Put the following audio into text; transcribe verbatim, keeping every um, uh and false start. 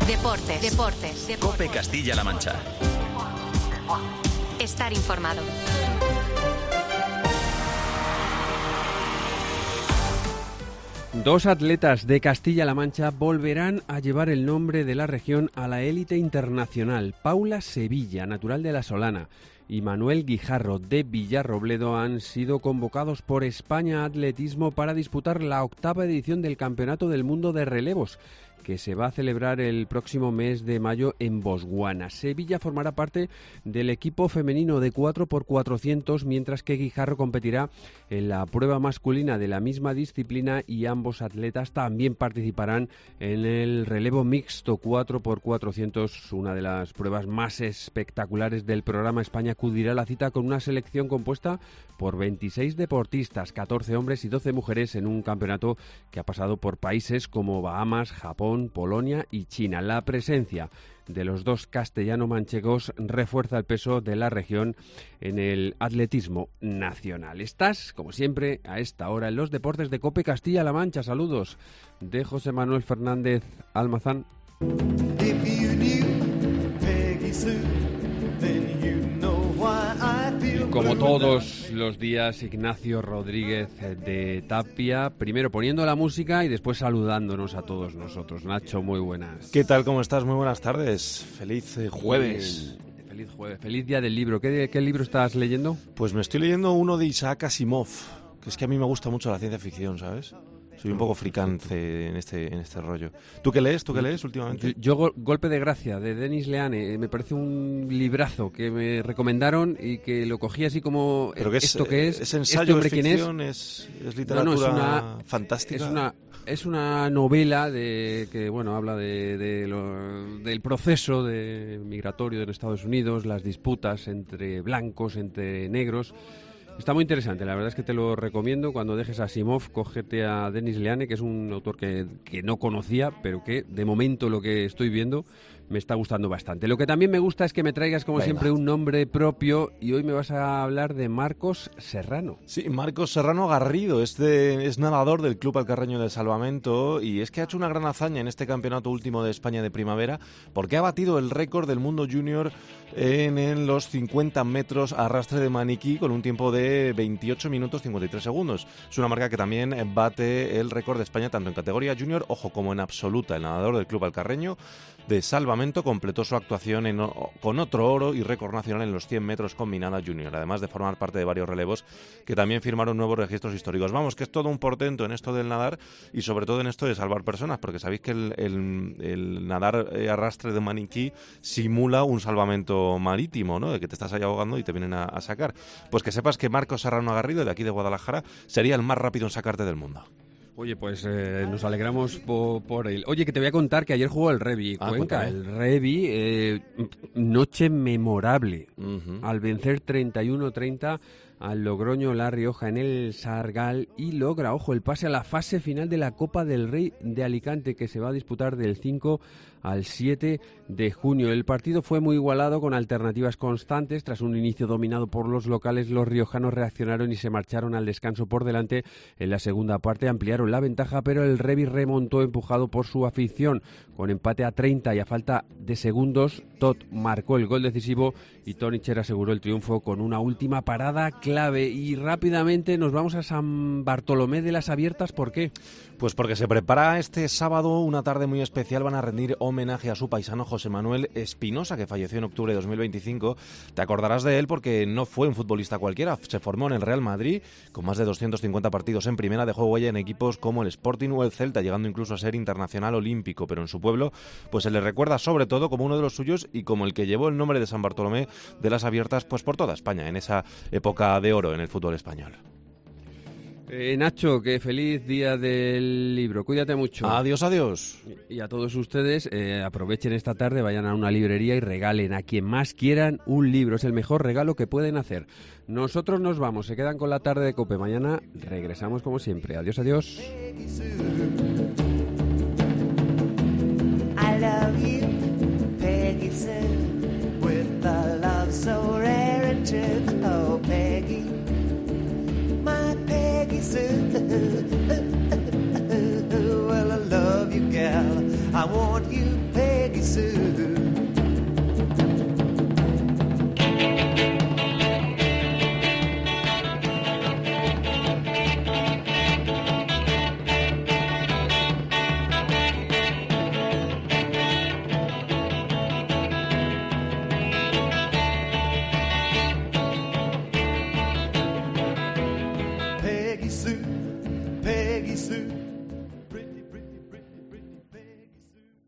Deportes. Deportes. Deportes. COPE Castilla-La Mancha. Estar informado. Dos atletas de Castilla-La Mancha volverán a llevar el nombre de la región a la élite internacional. Paula Sevilla, natural de La Solana, y Manuel Guijarro, de Villarrobledo, han sido convocados por España Atletismo para disputar la octava edición del Campeonato del Mundo de Relevos, que se va a celebrar el próximo mes de mayo en Botswana. Sevilla formará parte del equipo femenino de cuatro por cuatrocientos, mientras que Guijarro competirá en la prueba masculina de la misma disciplina, y ambos atletas también participarán en el relevo mixto cuatro por cuatrocientos, una de las pruebas más espectaculares del programa. España acudirá a la cita con una selección compuesta por veintiséis deportistas, catorce hombres y doce mujeres, en un campeonato que ha pasado por países como Bahamas, Japón, Polonia y China. La presencia de los dos castellano-manchegos refuerza el peso de la región en el atletismo nacional. Estás, como siempre, a esta hora en los deportes de COPE Castilla-La Mancha. Saludos de José Manuel Fernández Almazán. Como todos los días, Ignacio Rodríguez de Tapia, primero poniendo la música y después saludándonos a todos nosotros. Nacho, muy buenas. ¿Qué tal? ¿Cómo estás? Muy buenas tardes. Feliz eh, jueves. Eh, feliz jueves. Feliz día del libro. ¿Qué, ¿Qué libro estás leyendo? Pues me estoy leyendo uno de Isaac Asimov, que es que a mí me gusta mucho la ciencia ficción, ¿sabes? Soy un poco fricance en este en este rollo. ¿Tú qué lees? ¿Tú qué lees últimamente? Yo, yo Golpe de Gracia, de Denis Leane. Me parece un librazo que me recomendaron y que lo cogí así como... ¿Pero qué es, ¿esto qué es? ¿Es ensayo, ¿Este es ficción, es? es, es literatura no, no, es una, fantástica? Es una, es una novela de que, bueno, habla de, de lo, del proceso de migratorio en Estados Unidos, las disputas entre blancos, entre negros. Está muy interesante, la verdad es que te lo recomiendo. Cuando dejes a Asimov, cógete a Denis Leane, que es un autor que, que no conocía, pero que de momento lo que estoy viendo me está gustando bastante. Lo que también me gusta es que me traigas, como Venga. siempre, un nombre propio, y hoy me vas a hablar de Marcos Serrano. Sí, Marcos Serrano Garrido, es, de, es nadador del Club Alcarreño de Salvamento, y es que ha hecho una gran hazaña en este campeonato último de España de primavera, porque ha batido el récord del mundo junior en, en los cincuenta metros arrastre de maniquí con un tiempo de veintiocho minutos cincuenta y tres segundos. Es una marca que también bate el récord de España tanto en categoría junior, ojo, como en absoluta. El nadador del Club Alcarreño de Salvamento completó su actuación en, con otro oro y récord nacional en los cien metros combinada junior, además de formar parte de varios relevos que también firmaron nuevos registros históricos. Vamos, que es todo un portento en esto del nadar y sobre todo en esto de salvar personas, porque sabéis que el, el, el nadar eh, arrastre de maniquí simula un salvamento marítimo, ¿no? De que te estás ahí ahogando y te vienen a, a sacar. Pues que sepas que Marcos Serrano Garrido, de aquí de Guadalajara, sería el más rápido en sacarte del mundo. Oye, pues eh, nos alegramos por, por él. Oye, que te voy a contar que ayer jugó el Revi ah, Cuenca. El Revi, eh, noche memorable, uh-huh. al vencer treinta y uno treinta al Logroño La Rioja en el Sargal, y logra, ojo, el pase a la fase final de la Copa del Rey de Alicante, que se va a disputar del cinco al siete de junio. El partido fue muy igualado, con alternativas constantes. Tras un inicio dominado por los locales, los riojanos reaccionaron y se marcharon al descanso por delante. En la segunda parte ampliaron la ventaja, pero el Revi remontó empujado por su afición. Con empate a treinta y a falta de segundos, Todd marcó el gol decisivo y Tonicher aseguró el triunfo con una última parada clave. Y rápidamente nos vamos a San Bartolomé de las Abiertas. ¿Por qué? Pues porque se prepara este sábado una tarde muy especial. Van a rendir homenaje a su paisano José Manuel Espinosa, que falleció en octubre de dos mil veinticinco. Te acordarás de él porque no fue un futbolista cualquiera. Se formó en el Real Madrid, con más de doscientos cincuenta partidos en primera. Dejó huella en equipos como el Sporting o el Celta, llegando incluso a ser internacional olímpico. Pero en su pueblo pues se le recuerda sobre todo como uno de los suyos y como el que llevó el nombre de San Bartolomé de las Abiertas pues por toda España, en esa época de oro en el fútbol español. Eh, Nacho, que feliz día del libro. Cuídate mucho. Adiós, adiós. Y a todos ustedes, eh, aprovechen esta tarde, vayan a una librería y regalen a quien más quieran un libro. Es el mejor regalo que pueden hacer. Nosotros nos vamos, se quedan con la tarde de COPE. Mañana regresamos como siempre. Adiós, adiós. I love you, Peggy Sue, with a love so rare and true. Oh, Peggy, my Peggy Sue. Well, I love you, gal. I want you, Peggy Peggy Sue. Peggy Sue, Peggy Sue.